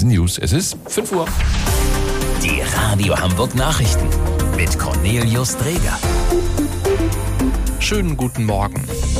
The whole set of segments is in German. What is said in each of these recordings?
diesen News. Es ist 5 Uhr. Die Radio Hamburg Nachrichten mit Cornelius Dreger. Schönen guten Morgen.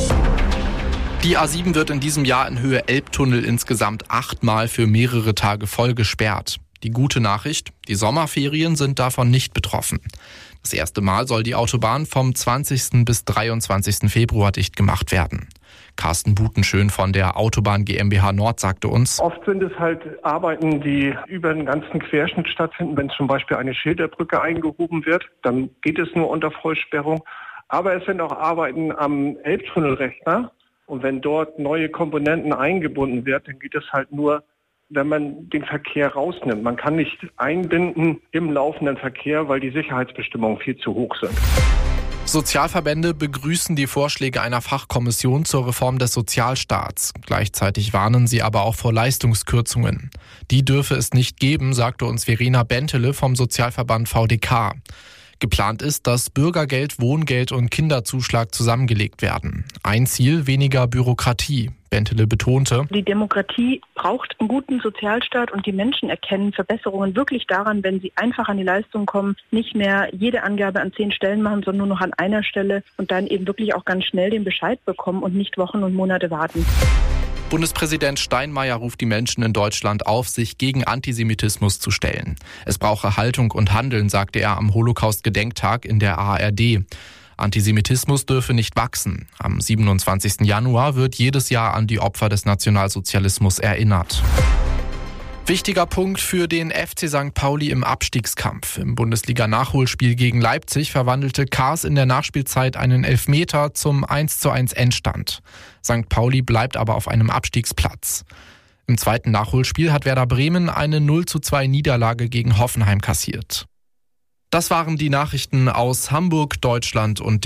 Die A7 wird in diesem Jahr in Höhe Elbtunnel insgesamt 8-mal für mehrere Tage voll gesperrt. Die gute Nachricht, die Sommerferien sind davon nicht betroffen. Das erste Mal soll die Autobahn vom 20. bis 23. Februar dicht gemacht werden. Carsten Butenschön von der Autobahn GmbH Nord sagte uns: Oft sind es halt Arbeiten, die über den ganzen Querschnitt stattfinden. Wenn zum Beispiel eine Schilderbrücke eingehoben wird, dann geht es nur unter Vollsperrung. Aber es sind auch Arbeiten am Elbtunnelrechner. Und wenn dort neue Komponenten eingebunden wird, dann geht es halt nur, wenn man den Verkehr rausnimmt. Man kann nicht einbinden im laufenden Verkehr, weil die Sicherheitsbestimmungen viel zu hoch sind. Sozialverbände begrüßen die Vorschläge einer Fachkommission zur Reform des Sozialstaats. Gleichzeitig warnen sie aber auch vor Leistungskürzungen. Die dürfe es nicht geben, sagte uns Verena Bentele vom Sozialverband VDK. Geplant ist, dass Bürgergeld, Wohngeld und Kinderzuschlag zusammengelegt werden. Ein Ziel: weniger Bürokratie. Bentele betonte: Die Demokratie braucht einen guten Sozialstaat und die Menschen erkennen Verbesserungen wirklich daran, wenn sie einfach an die Leistung kommen, nicht mehr jede Angabe an 10 Stellen machen, sondern nur noch an einer Stelle und dann eben wirklich auch ganz schnell den Bescheid bekommen und nicht Wochen und Monate warten. Bundespräsident Steinmeier ruft die Menschen in Deutschland auf, sich gegen Antisemitismus zu stellen. Es brauche Haltung und Handeln, sagte er am Holocaust-Gedenktag in der ARD. Antisemitismus dürfe nicht wachsen. Am 27. Januar wird jedes Jahr an die Opfer des Nationalsozialismus erinnert. Wichtiger Punkt für den FC St. Pauli im Abstiegskampf. Im Bundesliga-Nachholspiel gegen Leipzig verwandelte Kaas in der Nachspielzeit einen Elfmeter zum 1:1 Endstand. St. Pauli bleibt aber auf einem Abstiegsplatz. Im zweiten Nachholspiel hat Werder Bremen eine 0:2 Niederlage gegen Hoffenheim kassiert. Das waren die Nachrichten aus Hamburg, Deutschland und der